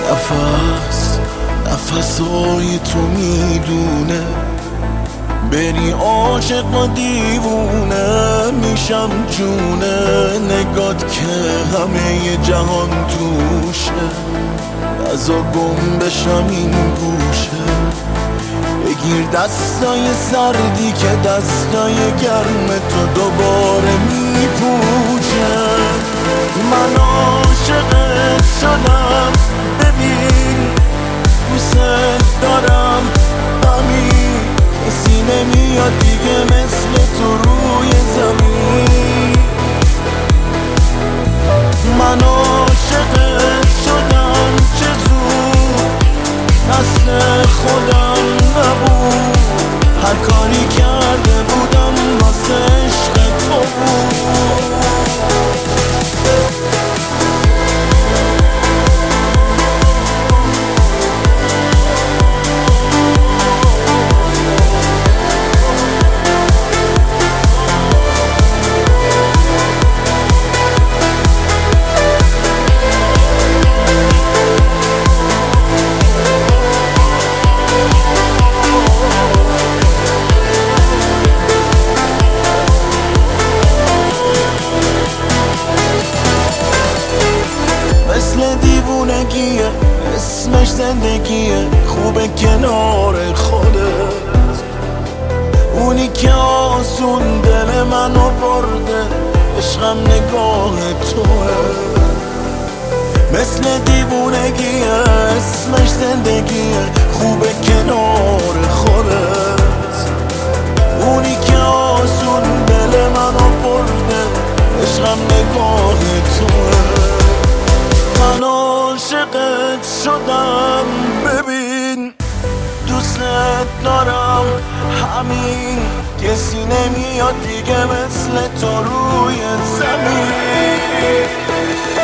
نفسای تو میدونه بری عاشق و دیوونه میشم جونه نگات که همه جهان توشه ازا گم بشم این گوشه بگیر دستای سردی که دستای گرم تو دوباره میپوشه من عاشقت شدم ببین دوست دارم همین کسی نمیاد دیگه مثل تو روی زمین من عاشقت شدم چه زود اصل خودم نبود هر کاری کرده بودم واسه عشق تو بود مثل دیوونگیه اسمش زندگیه خوبه کنار خودت اونی که آسون دل منو برده عشقم نگاه توه مثل دیوونگیه اسمش زندگیه خوبه کنار خودت اونی که آسون دل منو برده عشقم نگاه توه من عاشقت شدم ببین دوست دارم همین کسی نمیاد دیگه مثل تو روی زمین